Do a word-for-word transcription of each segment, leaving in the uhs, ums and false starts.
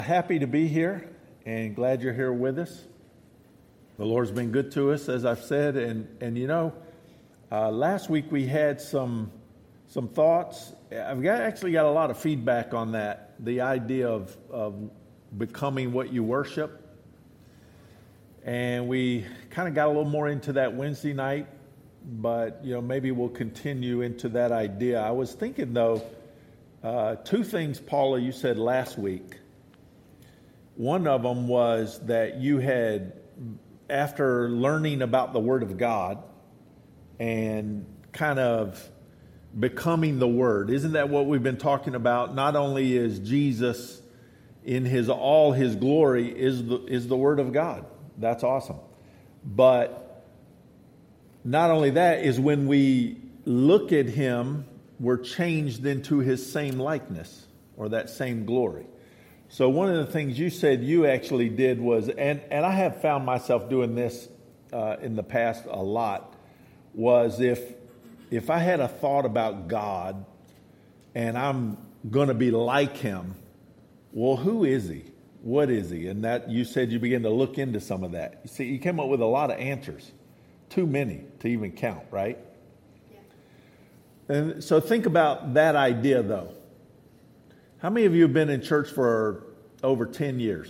Happy to be here and glad you're here with us. The Lord's been good to us, as I've said, and and you know, uh, last week we had some some thoughts. I've got actually got a lot of feedback on that. The idea of of becoming what you worship, and we kind of got a little more into that Wednesday night, but you know maybe we'll continue into that idea. I was thinking though, uh, two things, Paula, you said last week. One of them was that you had, after learning about the Word of God and kind of becoming the Word, isn't that what we've been talking about? Not only is Jesus in his all his glory is the, is the Word of God. That's awesome. But not only that is when we look at him, we're changed into his same likeness or that same glory. So one of the things you said you actually did was, and, and I have found myself doing this uh, in the past a lot, was if if I had a thought about God and I'm going to be like him, well, who is he? What is he? And that you said you began to look into some of that. You see, you came up with a lot of answers, too many to even count, right? Yeah. And so think about that idea, though. How many of you have been in church for over ten years?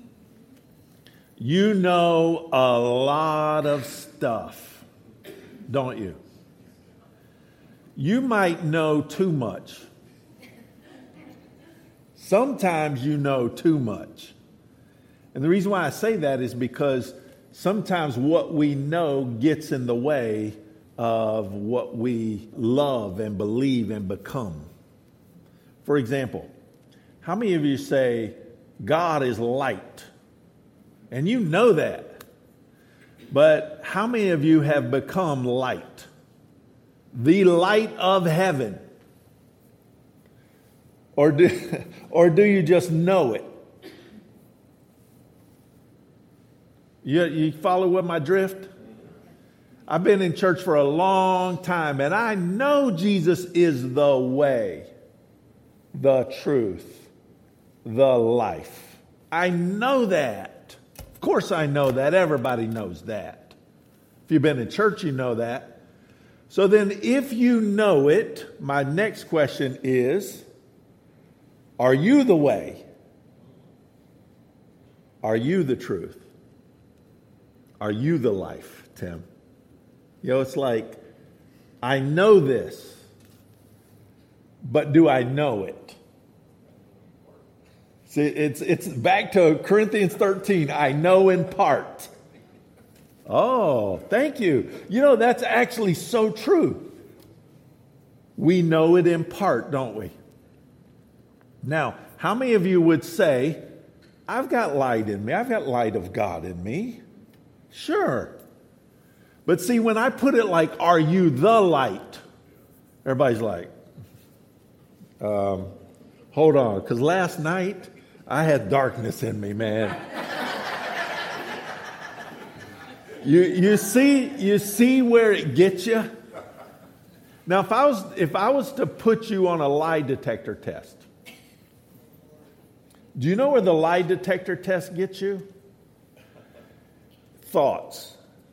You know a lot of stuff, don't you? You might know too much. Sometimes you know too much. And the reason why I say that is because sometimes what we know gets in the way of what we love and believe and become. For example, how many of you say, God is light? And you know that. But how many of you have become light? The light of heaven. Or do, or do you just know it? You, you follow what my drift? I've been in church for a long time, and I know Jesus is the way, the truth, the life. I know that. Of course I know that. Everybody knows that. If you've been in church, you know that. So then if you know it, my next question is, are you the way? Are you the truth? Are you the life, Tim? You know, it's like, I know this, but do I know it? See, it's it's back to Corinthians thirteen. I know in part. Oh, thank you. You know, that's actually so true. We know it in part, don't we? Now, how many of you would say, I've got light in me. I've got light of God in me. Sure. But see, when I put it like, are you the light? Everybody's like, um, hold on. Because last night, I had darkness in me, man. you you see you see where it gets you? Now, if I was if I was to put you on a lie detector test, do you know where the lie detector test gets you? Thoughts.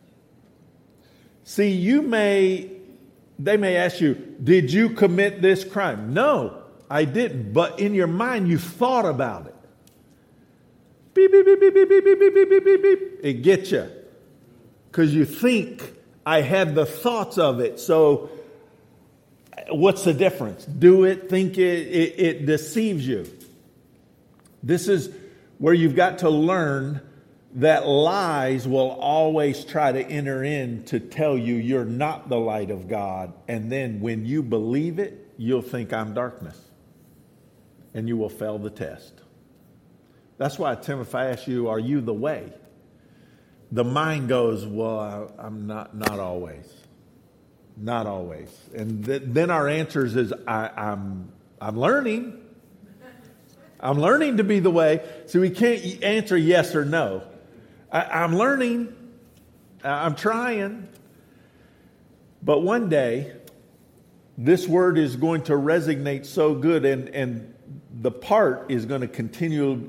See, you may, they may ask you, did you commit this crime? No, I didn't. But in your mind, you thought about it. Beep, beep, beep, beep, beep, beep, beep, beep, beep, beep, beep. It gets you. Because you think, I had the thoughts of it. So what's the difference? Do it, think it, it, it deceives you. This is where you've got to learn that lies will always try to enter in to tell you you're not the light of God. And then when you believe it, you'll think I'm darkness. And you will fail the test. That's why, Tim, if I ask you, are you the way? The mind goes, well, I, I'm not, not always. Not always. And th- then our answers is, I, I'm, I'm learning. I'm learning to be the way. So we can't answer yes or no. I, I'm learning. I'm trying. But one day, this word is going to resonate so good, and, and the part is going to continue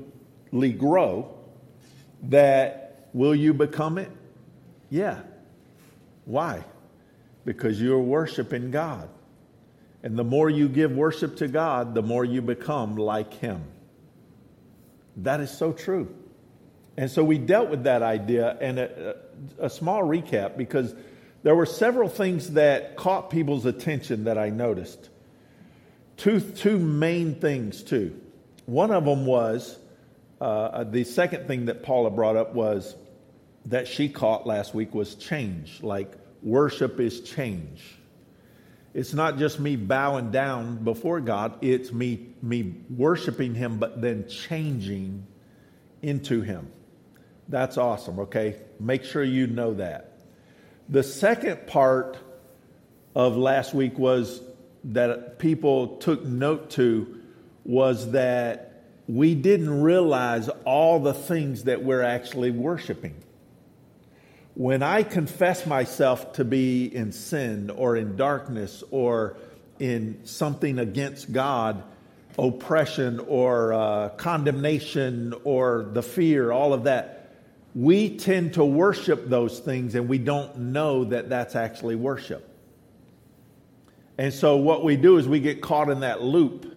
grow, that will you become it? Yeah. Why? Because you're worshiping God. And the more you give worship to God, the more you become like Him. That is so true. And so we dealt with that idea, and a, a, a small recap, because there were several things that caught people's attention that I noticed. Two, two main things, too. One of them was, uh, the second thing that Paula brought up was, that she caught last week was change. Like, worship is change. It's not just me bowing down before God. It's me, me worshiping Him, but then changing into Him. That's awesome, okay? Make sure you know that. The second part of last week was that people took note to was that we didn't realize all the things that we're actually worshiping. When I confess myself to be in sin or in darkness or in something against God, oppression or uh, condemnation or the fear, all of that, we tend to worship those things and we don't know that that's actually worship. And so what we do is we get caught in that loop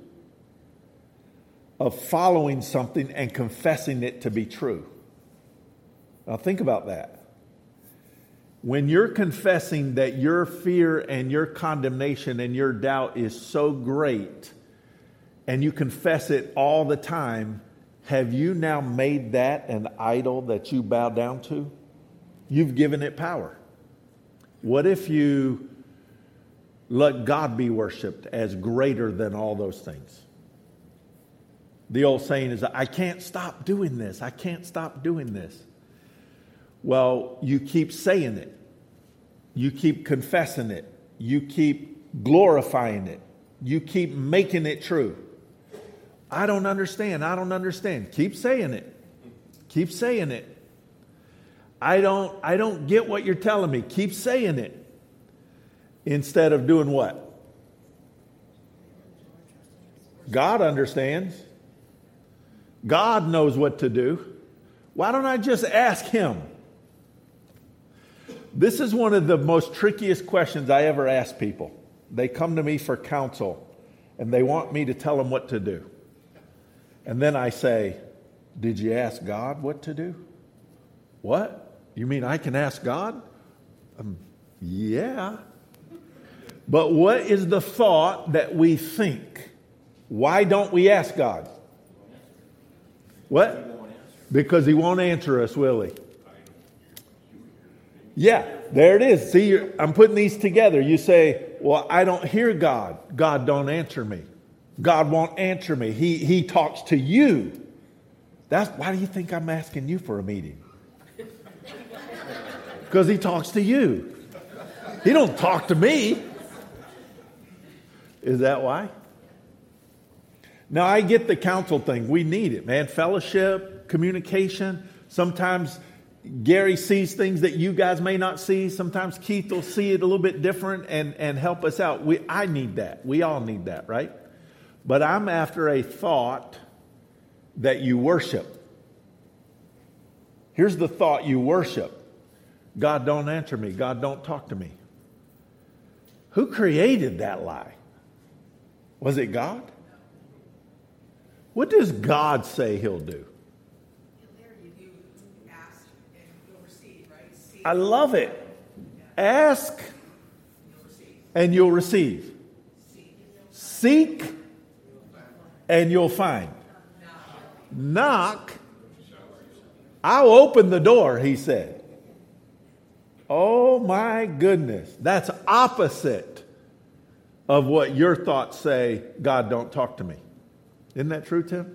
of following something and confessing it to be true. Now think about that. When you're confessing that your fear and your condemnation and your doubt is so great, and you confess it all the time, have you now made that an idol that you bow down to? You've given it power. What if you let God be worshiped as greater than all those things? The old saying is, I can't stop doing this. I can't stop doing this. Well, you keep saying it. You keep confessing it. You keep glorifying it. You keep making it true. I don't understand. I don't understand. Keep saying it. Keep saying it. I don't, I don't get what you're telling me. Keep saying it. Instead of doing what? God understands. God knows what to do. Why don't I just ask Him? This is one of the most trickiest questions I ever ask people. They come to me for counsel, and they want me to tell them what to do. And then I say, did you ask God what to do? What? You mean I can ask God? Um, yeah. But what is the thought that we think? Why don't we ask God? What? Because He won't answer us, will He? Yeah, there it is. See, you're, I'm putting these together. You say, well, I don't hear God. God don't answer me. God won't answer me. He, he talks to you. That's why do you think I'm asking you for a meeting? Because He talks to you. He don't talk to me. Is that why? Now, I get the counsel thing. We need it, man. Fellowship, communication. Sometimes Gary sees things that you guys may not see. Sometimes Keith will see it a little bit different and, and help us out. We, I need that. We all need that, right? But I'm after a thought that you worship. Here's the thought you worship. God don't answer me. God don't talk to me. Who created that lie? Was it God? What does God say He'll do? I love it. Ask and you'll receive. Seek and you'll find. Knock. I'll open the door, He said. Oh my goodness. That's opposite of what your thoughts say, God don't talk to me. Isn't that true, Tim?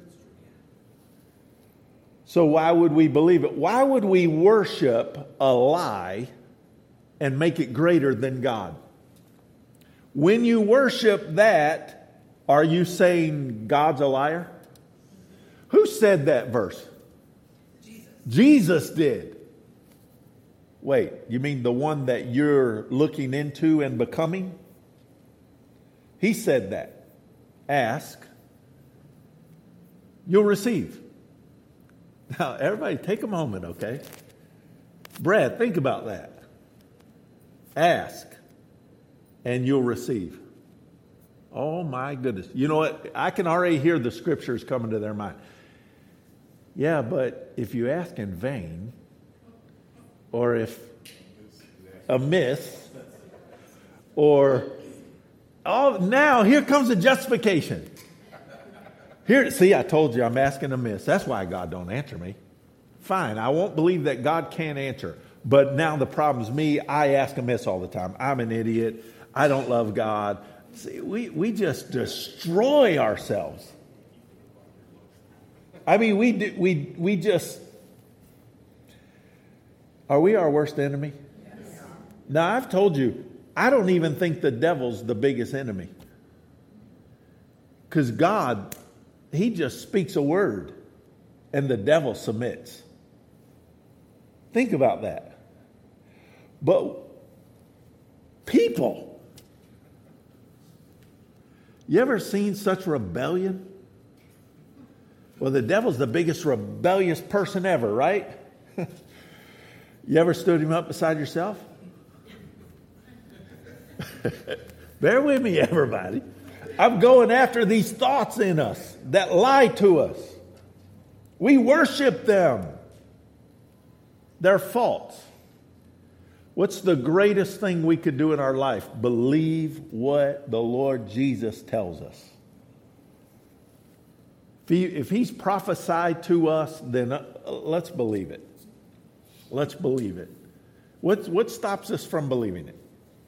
So why would we believe it? Why would we worship a lie and make it greater than God? When you worship that, are you saying God's a liar? Who said that verse? Jesus. Jesus did. Wait, you mean the one that you're looking into and becoming? He said that. Ask, you'll receive. Now, everybody take a moment, okay? Brad, think about that. Ask, and you'll receive. Oh, my goodness. You know what? I can already hear the scriptures coming to their mind. Yeah, but if you ask in vain, or if amiss, or, oh, now here comes the justification. Here, see, I told you I'm asking amiss. That's why God don't answer me. Fine, I won't believe that God can't answer. But now the problem's me. I ask amiss all the time. I'm an idiot. I don't love God. See, we, we just destroy ourselves. I mean, we do, we we just, are we our worst enemy? Yes. Now, I've told you, I don't even think the devil's the biggest enemy. Because God, he just speaks a word and the devil submits. Think about that. But people, you ever seen such rebellion? Well, the devil's the biggest rebellious person ever, right? You ever stood him up beside yourself? Bear with me, everybody. I'm going after these thoughts in us that lie to us. We worship them. They're false. What's the greatest thing we could do in our life? Believe what the Lord Jesus tells us. If, he, if he's prophesied to us, then uh, let's believe it. Let's believe it. What, what stops us from believing it?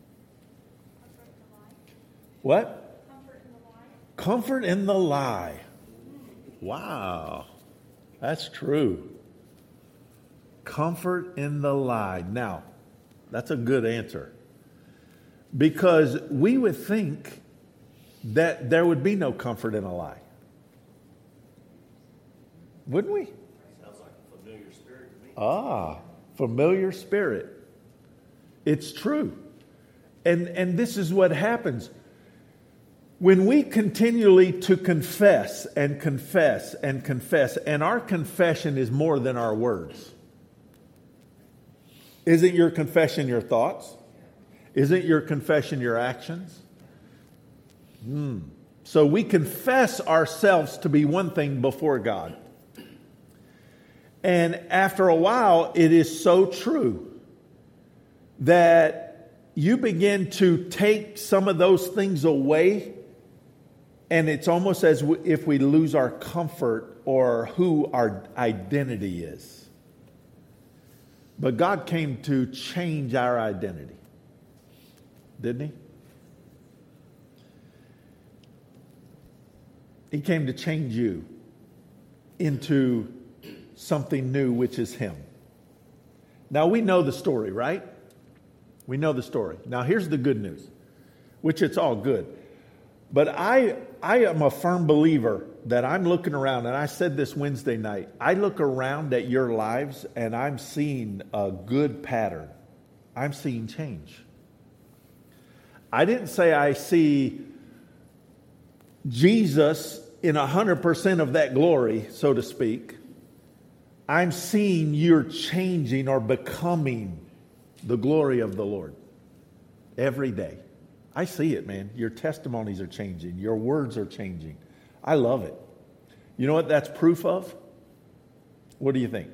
What? Comfort in the lie. Wow. That's true. Comfort in the lie. Now, that's a good answer. Because we would think that there would be no comfort in a lie. Wouldn't we? Sounds like a familiar spirit to me. Ah, familiar spirit. It's true. And, and this is what happens. When we continually to confess and confess and confess, and our confession is more than our words. Isn't your confession your thoughts? Isn't your confession your actions? Hmm. So we confess ourselves to be one thing before God. And after a while, it is so true that you begin to take some of those things away, and it's almost as if we lose our comfort or who our identity is. But God came to change our identity, didn't he? He came to change you into something new, which is him. Now, we know the story, right? We know the story. Now, here's the good news, which it's all good. But I, I am a firm believer that I'm looking around, and I said this Wednesday night, I look around at your lives, and I'm seeing a good pattern. I'm seeing change. I didn't say I see Jesus in one hundred percent of that glory, so to speak. I'm seeing you're changing or becoming the glory of the Lord every day. I see it, man. Your testimonies are changing. Your words are changing. I love it. You know what that's proof of? What do you think?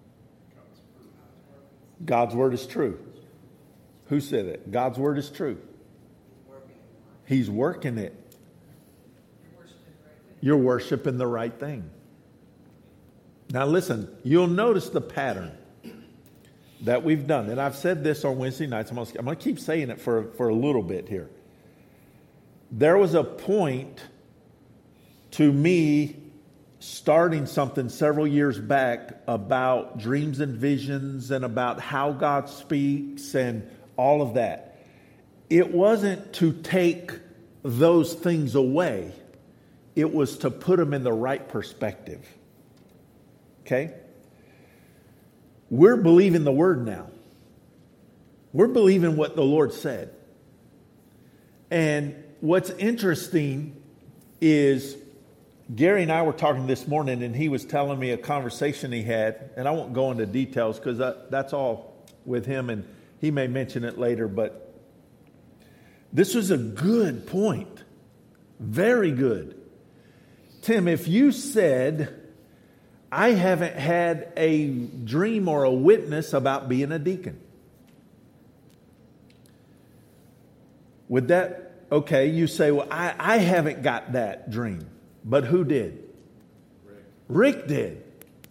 God's word is true. Who said it? God's word is true. He's working it. You're worshiping the right thing. Now listen, you'll notice the pattern that we've done. And I've said this on Wednesday nights. I'm going to, I'm going to keep saying it for, for a little bit here. There was a point to me starting something several years back about dreams and visions and about how God speaks and all of that. It wasn't to take those things away. It was to put them in the right perspective. Okay? We're believing the word now. We're believing what the Lord said. And what's interesting is Gary and I were talking this morning, and he was telling me a conversation he had, and I won't go into details because that, that's all with him, and he may mention it later, but this was a good point. Very good. Tim, if you said, I haven't had a dream or a witness about being a deacon, would that, okay, you say, well, I, I haven't got that dream. But who did? Rick. Rick did.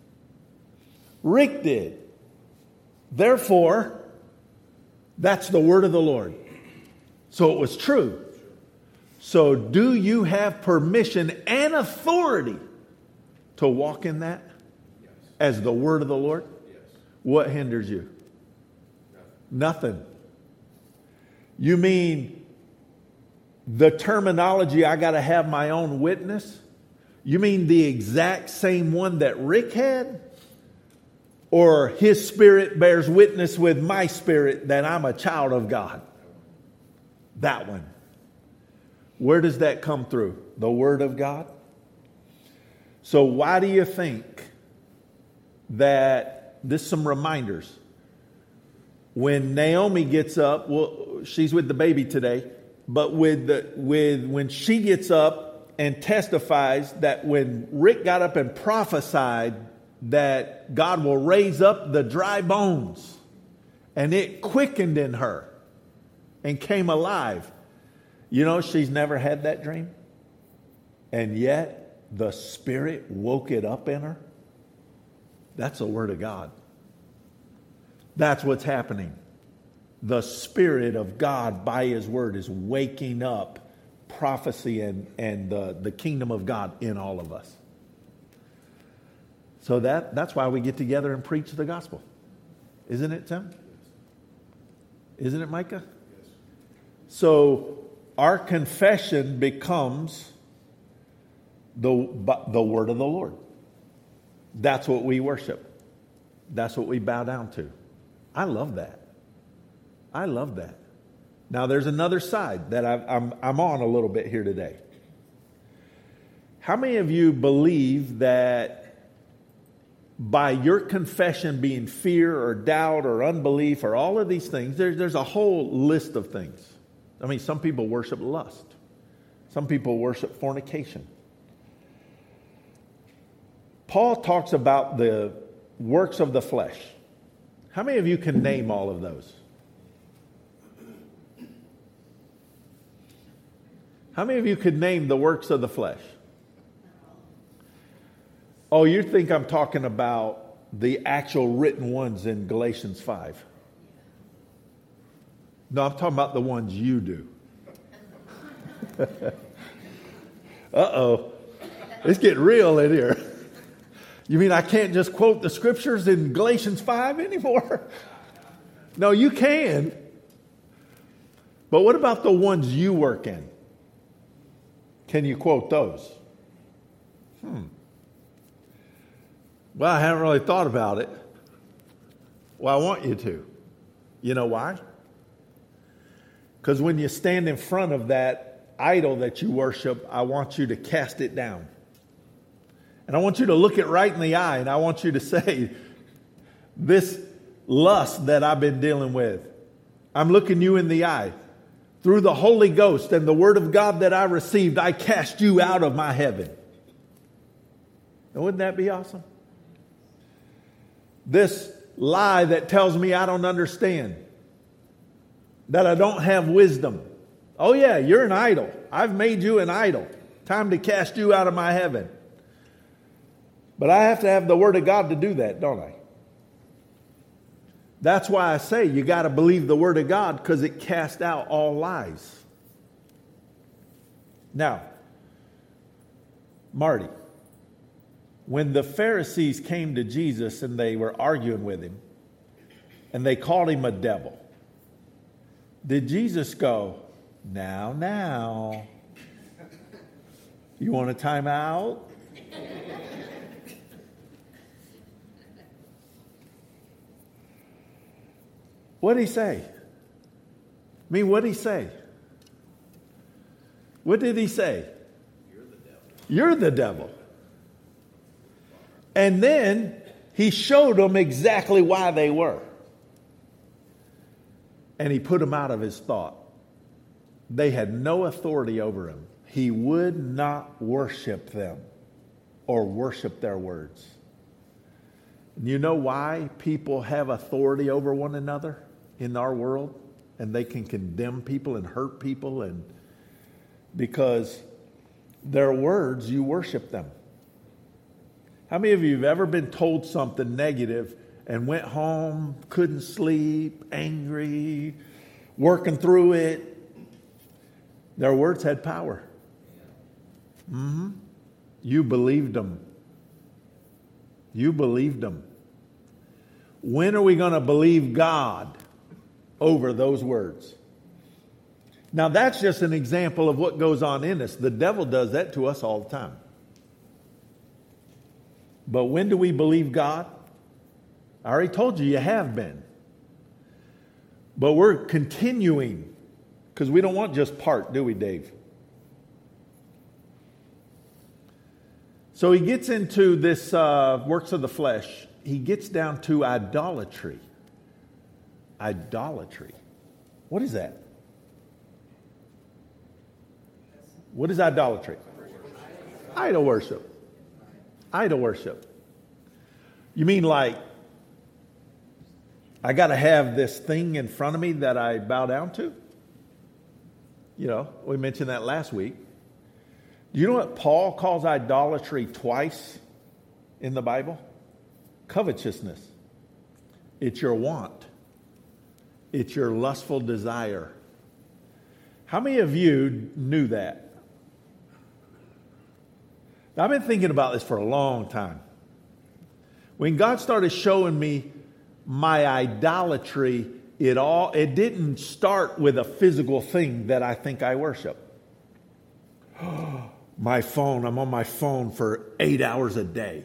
Rick did. Therefore, that's the word of the Lord. So it was true. So do you have permission and authority to walk in that? Yes. As the word of the Lord? Yes. What hinders you? Nothing. Nothing. You mean the terminology, I got to have my own witness? You mean the exact same one that Rick had? Or his spirit bears witness with my spirit that I'm a child of God? That one. Where does that come through? The Word of God? So why do you think that, this is some reminders. When Naomi gets up, well, she's with the baby today, but with the, with when she gets up and testifies that when Rick got up and prophesied that God will raise up the dry bones, and it quickened in her and came alive. You know, she's never had that dream. And yet the Spirit woke it up in her. That's the Word of God. That's what's happening. The Spirit of God by His Word is waking up prophecy and, and the, the kingdom of God in all of us. So that, that's why we get together and preach the gospel. Isn't it, Tim? Isn't it, Micah? Yes. So our confession becomes the, the word of the Lord. That's what we worship. That's what we bow down to. I love that. I love that. Now there's another side that I've, I'm, I'm on a little bit here today. How many of you believe that by your confession being fear or doubt or unbelief or all of these things, there, there's a whole list of things. I mean, some people worship lust. Some people worship fornication. Paul talks about the works of the flesh. How many of you can name all of those? How many of you could name the works of the flesh? Oh, you think I'm talking about the actual written ones in Galatians five? No, I'm talking about the ones you do. Uh-oh. It's getting real in here. You mean I can't just quote the scriptures in Galatians five anymore? No, you can. But what about the ones you work in? Can you quote those? Hmm. Well, I haven't really thought about it. Well, I want you to. You know why? Because when you stand in front of that idol that you worship, I want you to cast it down. And I want you to look it right in the eye, and I want you to say, this lust that I've been dealing with, I'm looking you in the eye. Through the Holy Ghost and the Word of God that I received, I cast you out of my heaven. And wouldn't that be awesome? This lie that tells me I don't understand, that I don't have wisdom. Oh yeah, you're an idol. I've made you an idol. Time to cast you out of my heaven. But I have to have the Word of God to do that, don't I? That's why I say you got to believe the Word of God, because it casts out all lies. Now, Marty, when the Pharisees came to Jesus and they were arguing with him and they called him a devil, did Jesus go, now, now, you want a time out? What did he say? I mean, what did he say? What did he say? You're the devil. You're the devil. And then he showed them exactly why they were. And he put them out of his thought. They had no authority over him. He would not worship them or worship their words. You know why people have authority over one another in our world? And they can condemn people and hurt people, and because their words, you worship them. How many of you have ever been told something negative and went home, couldn't sleep, angry, working through it? Their words had power. Mm-hmm. You believed them. You believed them. When are we going to believe God over those words? Now, that's just an example of what goes on in us. The devil does that to us all the time. But when do we believe God? I already told you, you have been. But we're continuing, because we don't want just part, do we, Dave? So he gets into this uh, works of the flesh. He gets down to idolatry. Idolatry. What is that? What is idolatry? Idol worship. Idol worship. You mean like, I got to have this thing in front of me that I bow down to? You know, we mentioned that last week. Do you know what Paul calls idolatry twice in the Bible? Covetousness. It's your want. It's your lustful desire. How many of you knew that? I've been thinking about this for a long time. When God started showing me my idolatry, it all it didn't start with a physical thing that I think I worship. My phone, I'm on my phone for eight hours a day.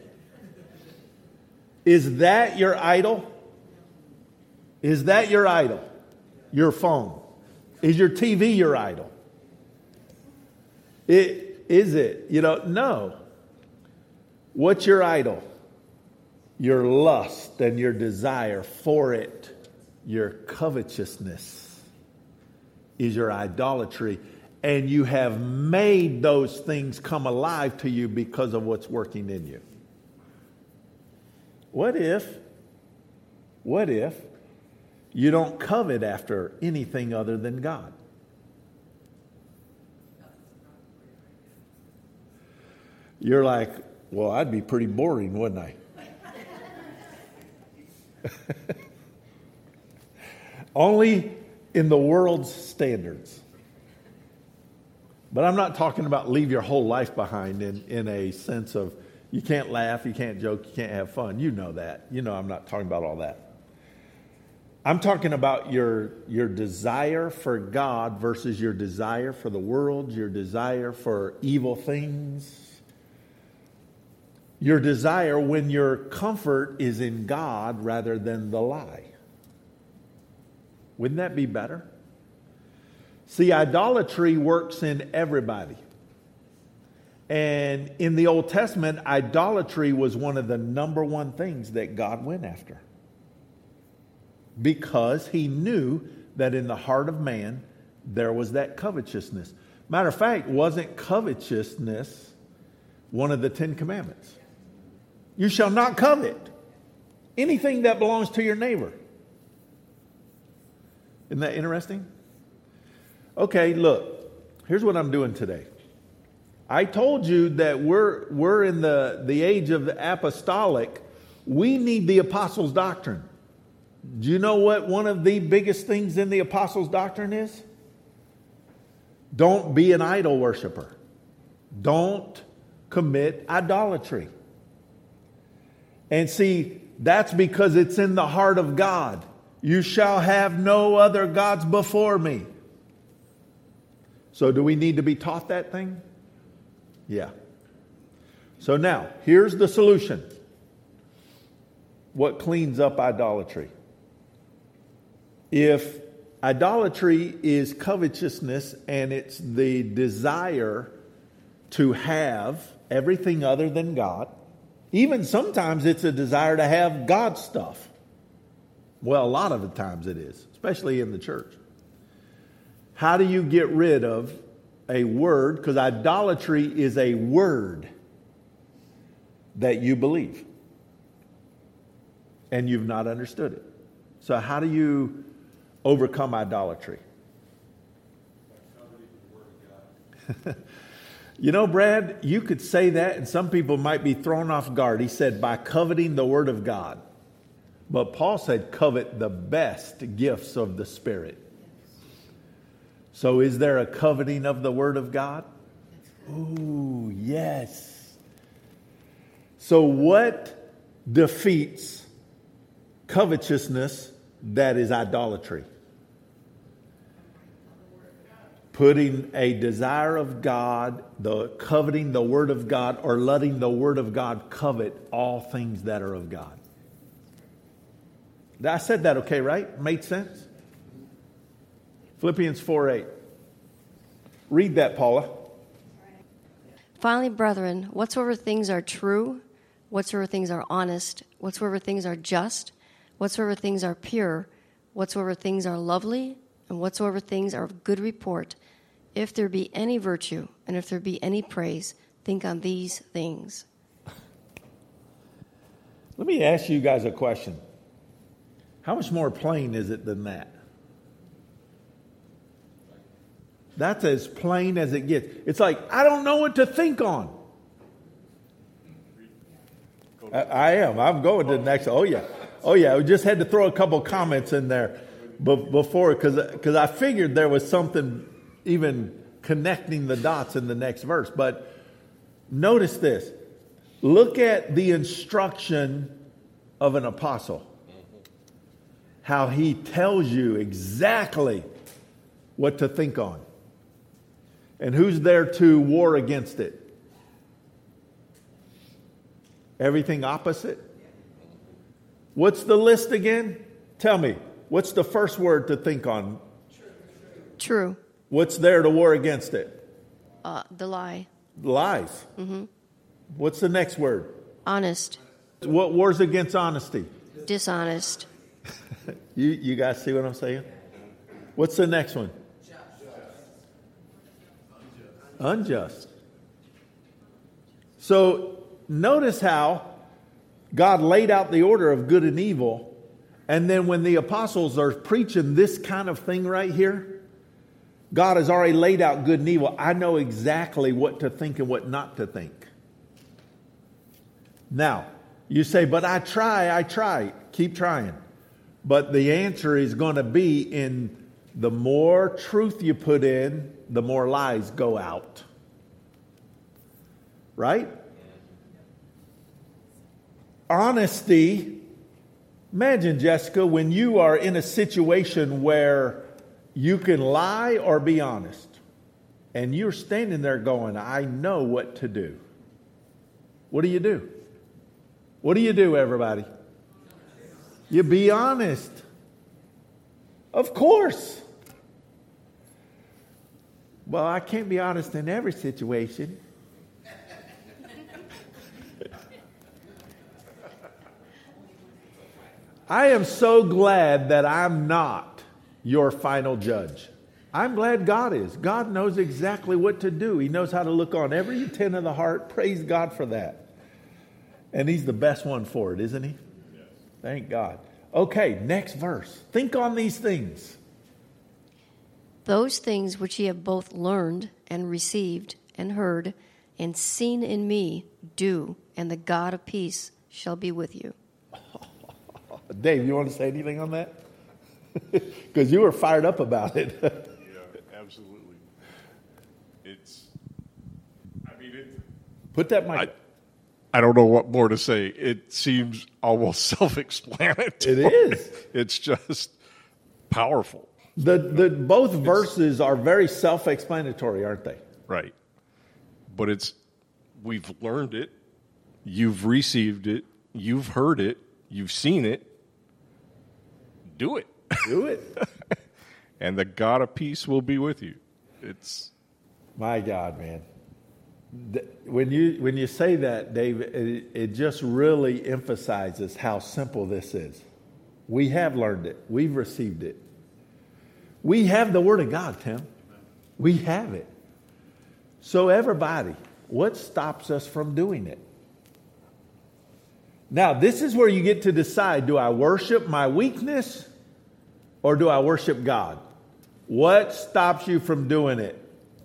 Is that your idol? Is that your idol? Your phone? Is your T V your idol? It, is it? You know, no. What's your idol? Your lust and your desire for it. Your covetousness is your idolatry. And you have made those things come alive to you because of what's working in you. What if, what if you don't covet after anything other than God? You're like, well, I'd be pretty boring, wouldn't I? Only in the world's standards. But I'm not talking about leave your whole life behind in, in a sense of you can't laugh, you can't joke, you can't have fun. You know that. You know I'm not talking about all that. I'm talking about your, your desire for God versus your desire for the world, your desire for evil things. Your desire when your comfort is in God rather than the lie. Wouldn't that be better? See, idolatry works in everybody. And in the Old Testament, idolatry was one of the number one things that God went after. Because he knew that in the heart of man, there was that covetousness. Matter of fact, wasn't covetousness one of the Ten Commandments? You shall not covet anything that belongs to your neighbor. Isn't that interesting? Okay, look, here's what I'm doing today. I told you that we're we're in the, the age of the apostolic. We need the apostles' doctrine. Do you know what one of the biggest things in the apostles' doctrine is? Don't be an idol worshiper. Don't commit idolatry. And see, that's because it's in the heart of God. You shall have no other gods before me. So do we need to be taught that thing? Yeah. So now, here's the solution. What cleans up idolatry? If idolatry is covetousness and it's the desire to have everything other than God. Even sometimes it's a desire to have God's stuff. Well, a lot of the times it is, especially in the church. How do you get rid of a word? Because idolatry is a word that you believe. And you've not understood it. So how do you overcome idolatry? You know, Brad, you could say that and some people might be thrown off guard. He said, by coveting the word of God. But Paul said, covet the best gifts of the Spirit. So is there a coveting of the word of God? Ooh, yes. So what defeats covetousness that is idolatry? Putting a desire of God, the coveting the word of God, or letting the word of God covet all things that are of God. I said that okay, right? Made sense? Philippians four eight. Read that, Paula. Finally, brethren, whatsoever things are true, whatsoever things are honest, whatsoever things are just, whatsoever things are pure, whatsoever things are lovely, and whatsoever things are of good report, if there be any virtue, and if there be any praise, think on these things. Let me ask you guys a question. How much more plain is it than that? That's as plain as it gets. It's like, I don't know what to think on. I, I am. I'm going to the next. Oh, yeah. Oh, yeah. We just had to throw a couple comments in there before because because I figured there was something even connecting the dots in the next verse. But notice this. Look at the instruction of an apostle. How he tells you exactly what to think on. And who's there to war against it? Everything opposite? What's the list again? Tell me. What's the first word to think on? True. What's there to war against it? Uh, the lie. Lies. Mm-hmm. What's the next word? Honest. What wars against honesty? Dishonest. you you guys see what I'm saying? What's the next one? Unjust. So notice how God laid out the order of good and evil, and then when the apostles are preaching this kind of thing right here, God has already laid out good and evil. I know exactly what to think and what not to think. Now, you say, but I try, I try. Keep trying. But the answer is going to be in the more truth you put in, the more lies go out. Right? Honesty. Imagine, Jessica, when you are in a situation where you can lie or be honest. And you're standing there going, I know what to do. What do you do? What do you do, everybody? You be honest. Of course. Well, I can't be honest in every situation. I am so glad that I'm not your final judge. I'm glad God is. God knows exactly what to do. He knows how to look on every intent of the heart. Praise God for that. And He's the best one for it, isn't He? Yes. Thank God. Okay, next verse. Think on these things. Those things which ye have both learned and received and heard and seen in me, do, and the God of peace shall be with you. Dave, you want to say anything on that? Because you were fired up about it. Yeah, absolutely. It's, I mean, it. Put that mic. I, I don't know what more to say. It seems almost self-explanatory. It is. It's just powerful. The the both verses are very self-explanatory, aren't they? Right. But it's, we've learned it. You've received it. You've heard it. You've seen it. Do it. Do it. And the God of peace will be with you. It's my God, man. th- when you when you say that, Dave, it, it just really emphasizes how simple this is. We have learned it. We've received it. We have the Word of God, Tim. We have it. So everybody, what stops us from doing it? Now, this is where you get to decide, do I worship my weakness or do I worship God? What stops you from doing it?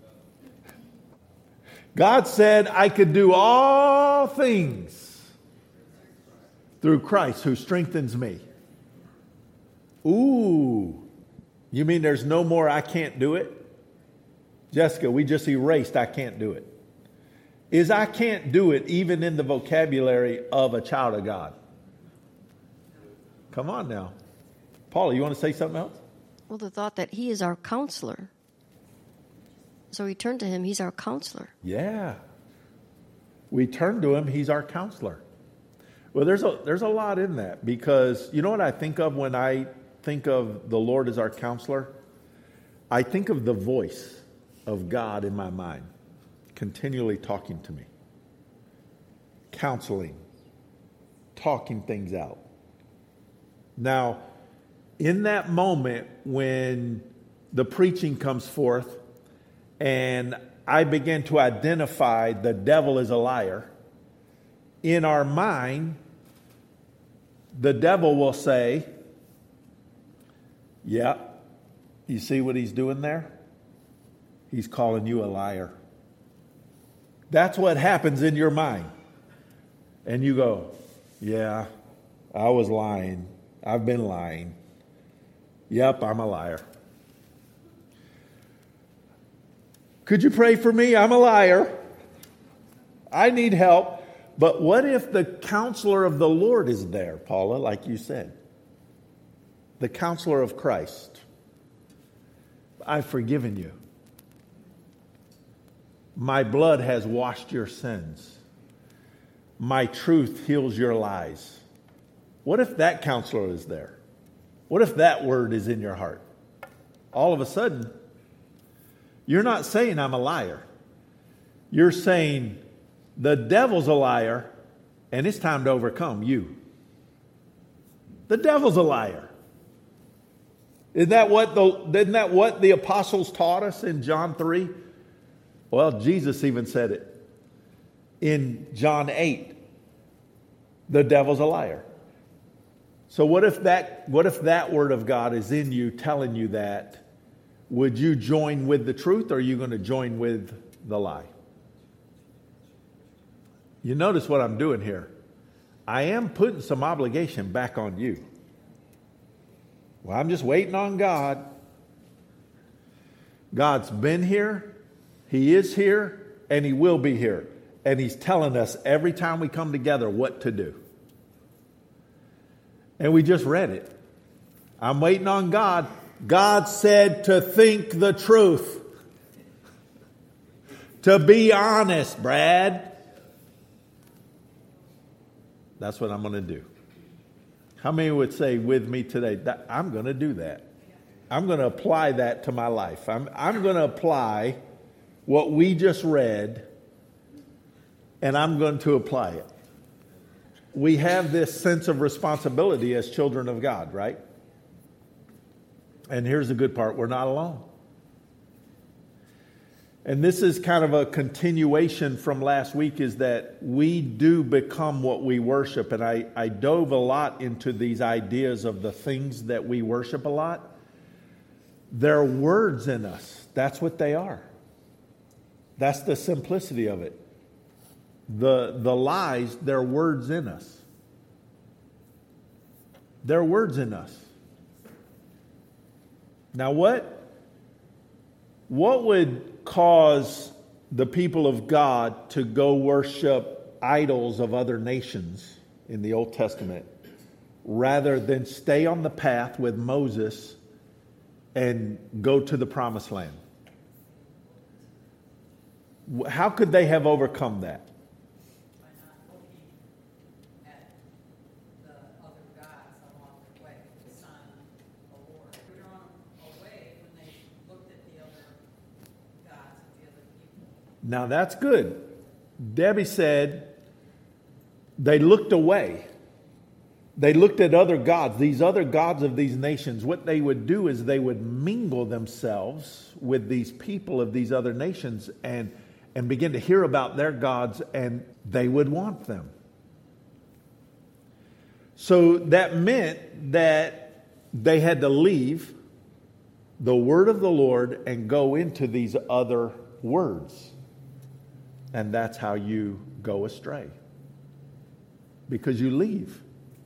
God said, I could do all things through Christ who strengthens me. Ooh, you mean there's no more I can't do it? Jessica, we just erased I can't do it. Is I can't do it even in the vocabulary of a child of God? Come on now. Paula, you want to say something else? Well, the thought that he is our counselor. So we turn to him, he's our counselor. Yeah. We turn to him, he's our counselor. Well, there's a, there's a lot in that, because you know what I think of when I think of the Lord as our counselor? I think of the voice of God in my mind, continually talking to me, counseling, talking things out. Now, in that moment when the preaching comes forth and I begin to identify the devil is a liar, in our mind, the devil will say, yeah, you see what he's doing there? He's calling you a liar. That's what happens in your mind. And you go, yeah, I was lying. I've been lying. Yep, I'm a liar. Could you pray for me? I'm a liar. I need help. But what if the counselor of the Lord is there, Paula, like you said? The counselor of Christ. I've forgiven you. My blood has washed your sins. My truth heals your lies. What if that counselor is there? What if that word is in your heart? All of a sudden, you're not saying I'm a liar. You're saying the devil's a liar and it's time to overcome you. The devil's a liar. Isn't that what the, isn't that what the apostles taught us in John three? Well, Jesus even said it in John eight. The devil's a liar. So what if that, what if that word of God is in you telling you that? Would you join with the truth, or are you going to join with the lie? You notice what I'm doing here. I am putting some obligation back on you. Well, I'm just waiting on God. God's been here. He is here, and he will be here. And he's telling us every time we come together what to do. And we just read it. I'm waiting on God. God said to think the truth. To be honest, Brad. That's what I'm going to do. How many would say with me today, that I'm going to do that? I'm going to apply that to my life. I'm, I'm going to apply what we just read, and I'm going to apply it. We have this sense of responsibility as children of God, right? And here's the good part. We're not alone. And this is kind of a continuation from last week, is that we do become what we worship. And I, I dove a lot into these ideas of the things that we worship a lot. They're words in us. That's what they are. That's the simplicity of it. The, the lies, they're words in us. They're words in us. Now what, what would cause the people of God to go worship idols of other nations in the Old Testament rather than stay on the path with Moses and go to the promised land? How could they have overcome that? By not looking at the other gods along the way, the sun, the Lord. They were drawn away when they looked at the other gods of the other people. Now that's good. Debbie said they looked away. They looked at other gods, these other gods of these nations. What they would do is they would mingle themselves with these people of these other nations and, and begin to hear about their gods, and they would want them. So that meant that they had to leave the word of the Lord and go into these other words. And that's how you go astray. Because you leave.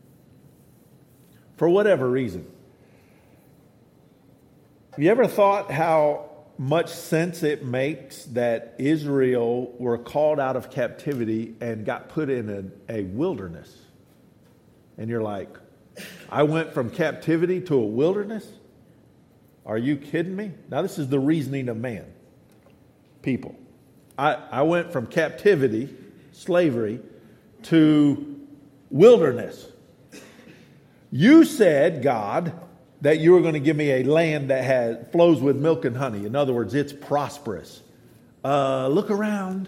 For whatever reason. Have you ever thought how much sense it makes that Israel were called out of captivity and got put in a, a wilderness? And you're like, I went from captivity to a wilderness? Are you kidding me? Now this is the reasoning of man. People. I, I went from captivity, slavery, to wilderness. You said, God, that you were going to give me a land that has, flows with milk and honey. In other words, it's prosperous. Uh, look around.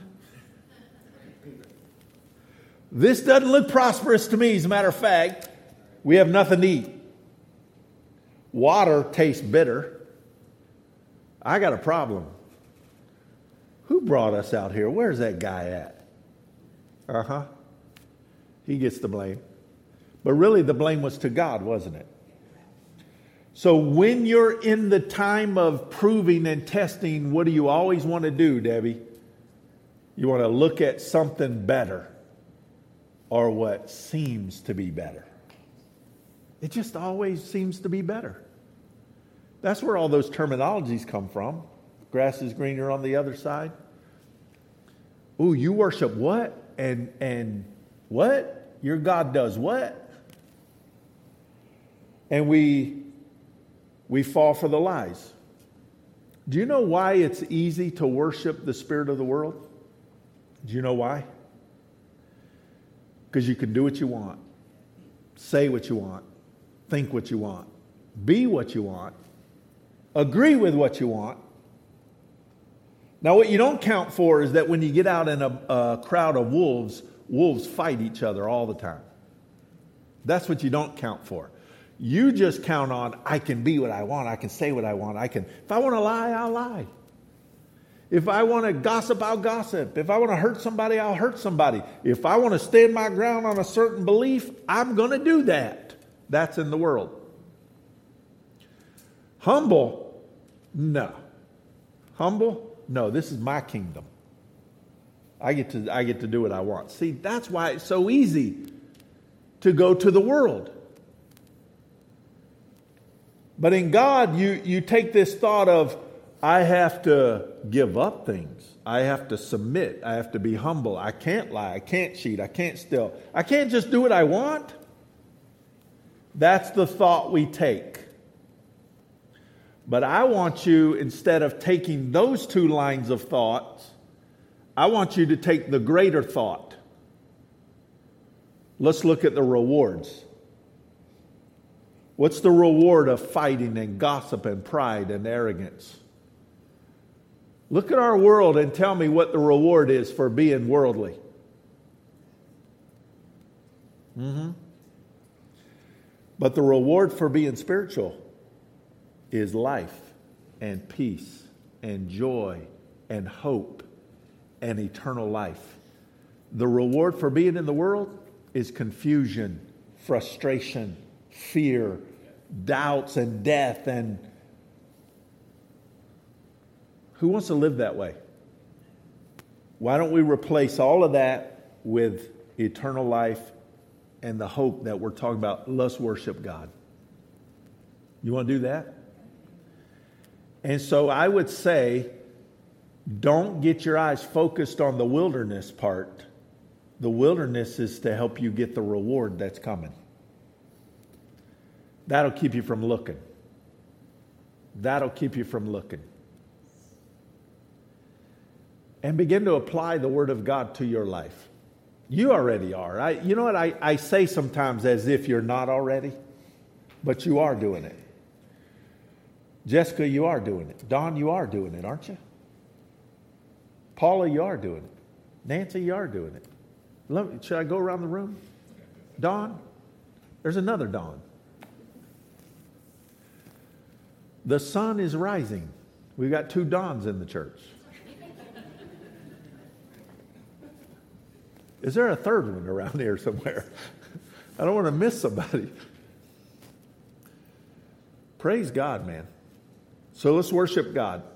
This doesn't look prosperous to me. As a matter of fact, we have nothing to eat. Water tastes bitter. I got a problem. Who brought us out here? Where's that guy at? Uh-huh. He gets the blame. But really the blame was to God, wasn't it? So when you're in the time of proving and testing, what do you always want to do, Debbie? You want to look at something better or what seems to be better. It just always seems to be better. That's where all those terminologies come from. Grass is greener on the other side. Ooh, you worship what? And and what? Your God does what? And we we fall for the lies. Do you know why it's easy to worship the spirit of the world? Do you know why? Because you can do what you want, say what you want, think what you want, be what you want, agree with what you want. Now, what you don't count for is that when you get out in a, a crowd of wolves, wolves fight each other all the time. That's what you don't count for. You just count on, I can be what I want, I can say what I want, I can, if I want to lie, I'll lie. If I want to gossip, I'll gossip. If I want to hurt somebody, I'll hurt somebody. If I want to stand my ground on a certain belief, I'm going to do that. That's in the world. Humble? No. Humble? No, this is my kingdom. I get to I get to do what I want. See, that's why it's so easy to go to the world. But in God, you, you take this thought of, I have to give up things. I have to submit. I have to be humble. I can't lie. I can't cheat. I can't steal. I can't just do what I want. That's the thought we take. But I want you, instead of taking those two lines of thoughts, I want you to take the greater thought. Let's look at the rewards. What's the reward of fighting and gossip and pride and arrogance? Look at our world and tell me what the reward is for being worldly. Mm-hmm. But the reward for being spiritual is life and peace and joy and hope and eternal life. The reward for being in the world is confusion, frustration, fear, doubts, and death. And who wants to live that way? Why don't we replace all of that with eternal life and the hope that we're talking about? Let's worship God. You want to do that? And so I would say, don't get your eyes focused on the wilderness part. The wilderness is to help you get the reward that's coming. That'll keep you from looking. That'll keep you from looking. And begin to apply the Word of God to your life. You already are. I, you know what I, I say sometimes as if you're not already, but you are doing it. Jessica, you are doing it. Don, you are doing it, aren't you? Paula, you are doing it. Nancy, you are doing it. Let- Should I go around the room? Dawn? There's another Dawn. The sun is rising. We've got two dawns in the church. Is there a third one around here somewhere? I don't want to miss somebody. Praise God, man. So let's worship God.